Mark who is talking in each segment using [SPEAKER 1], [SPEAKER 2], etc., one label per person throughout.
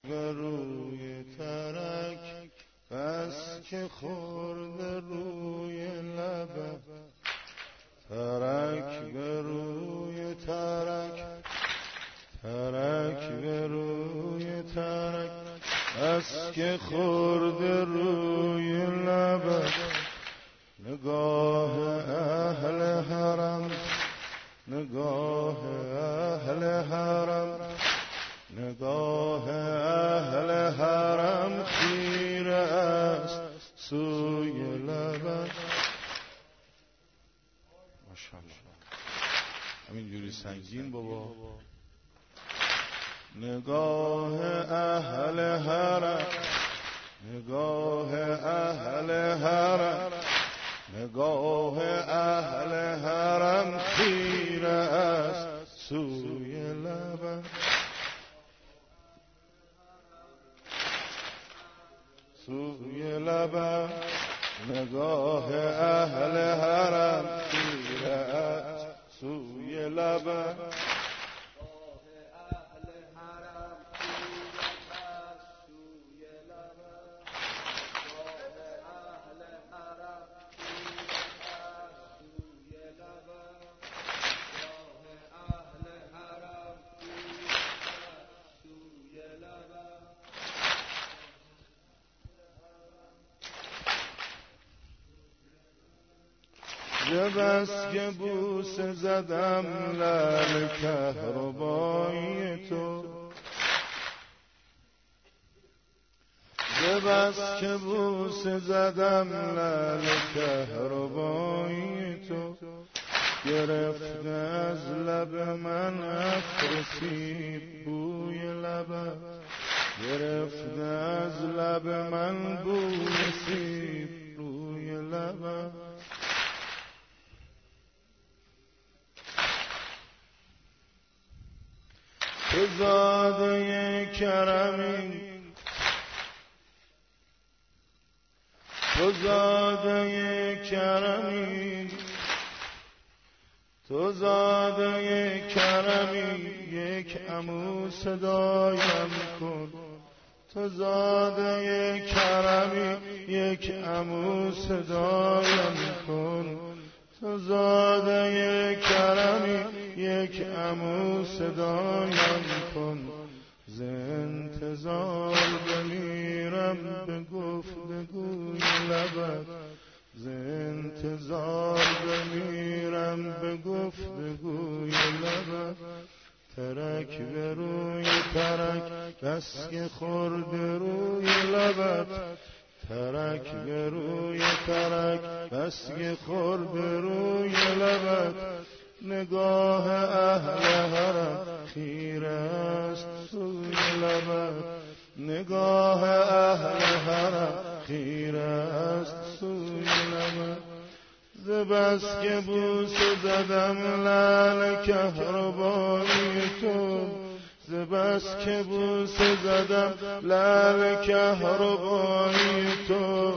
[SPEAKER 1] به روی ترک بس که خورده روی لبه ترک به روی ترک ترک به روی ترک بس که خورده روی لبه نگاه اهل حرم نگاه اهل حرم نگاه اهل حرم خیره است سوی لبت. ماشاءالله همینجوری سنگین بابا. نگاه اهل حرم نگاه اهل حرم نگاه اهل حرم خیره است سوی لبت سوی لبت نگاه اهل حرم خیره است سوی لبت بس که بوس زدم لعل کهربایی تو بس که بوس زدم لعل کهربایی تو گرفته از لب من عطر سیب بوی لبت گرفته از لب من بوی سیب روی لبت تو زاده کرمی تو زاده کرمی تو زاده کرمی یک عمو صدایم کن تو زاده کرمی یک عمو صدایم کن تو زاده کرمی یک عمو صدایم کن ز انتظار بمیرم به گفتگوی لبت ز انتظار بمیرم به گفتگوی لبت ترک به روی ترک بس که خورده روی لبت ترک به روی ترک بس که خورده روی لبت نگاه اهل حرم خیره است سوی لبت نگاه اهل حرم خیره است سوی لبت ز بس که بوس زدم لعل کهربایی تو ز بس که بوس زدم لعل کهربایی تو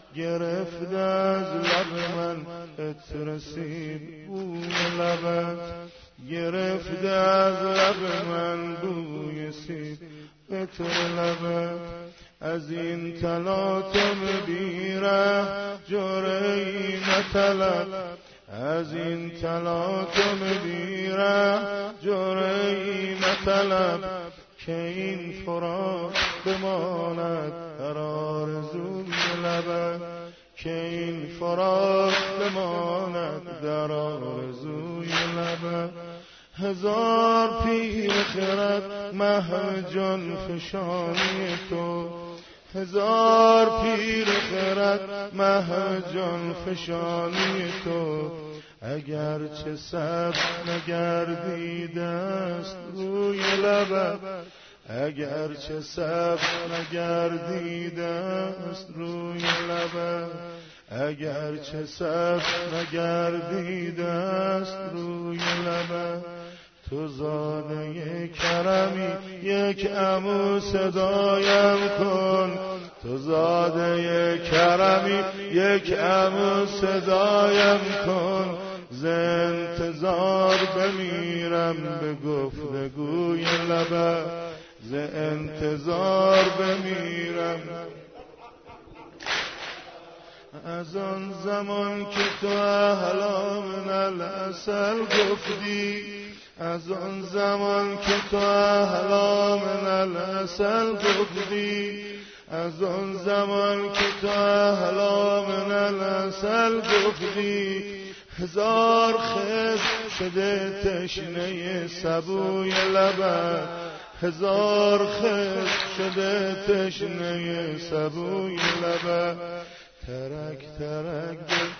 [SPEAKER 1] گرفته از لب من عطر سیب بوی لبت گرفته از لب من بوی سیب عطر لبت از این تلاطم بیره جرعی نطلب از این تلاطم بیره جرعی نطلب که این فراق بماند در آرزوی لبت که این فراق بماند در آرزوی لبت هزار پیر خرد محو جان فشانی تو هزار پیر خرد محو جان فشانی تو اگر چه سبز نگردیده است روی لبت اگر چه سبز نگردیده است روی لبت اگر چه سبز نگردیده است روی لبت تو زاده کرمی یک عمو صدایم کن تو زاده کرمی یک عمو صدایم کن ز انتظار بمیرم به گفتگوی لبت ز ز انتظار بمیرم. از آن زمان که تو احلا من العسل گفتی، از آن زمان که تو احلا من العسل گفتی، از آن زمان که تو احلا من العسل گفتی، هزار خضر شده تشنه سبوی لبت، هزار خضر شده تشنه سبوی لبت. ترک ترک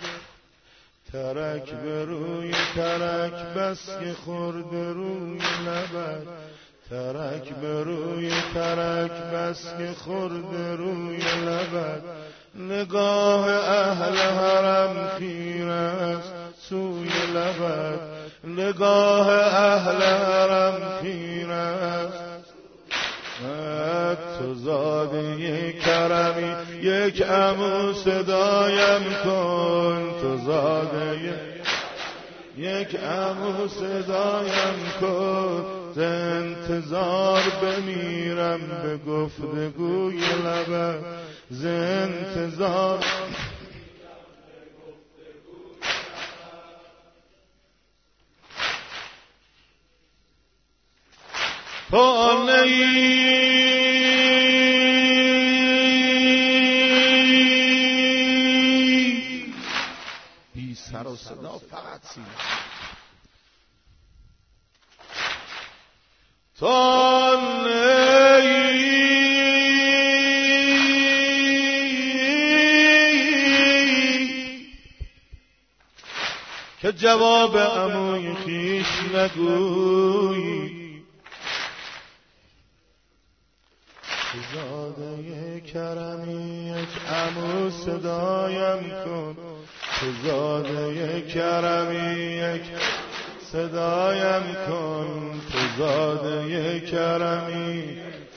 [SPEAKER 1] ترک به روی ترک بس که خورد روی لبت، ترک به روی ترک بس که خورد روی لبت. نگاه اهل حرم خیره است سوی لبت، نگاه اهل حرم خیره است. تو زاده کرمی یک عمو صدایم کن، تو زاده یک عمو صدایم کن. ز انتظار بمیرم به گفتگوی لبت، ز انتظار تو نهی بی سر و صدا، فقط سینه. تو نهی که جواب عموی خویش نگویی، زاده کرمی یک عمو صدایم کن، تو زاده کرمی یک صدایم کن، تو زاده کرمی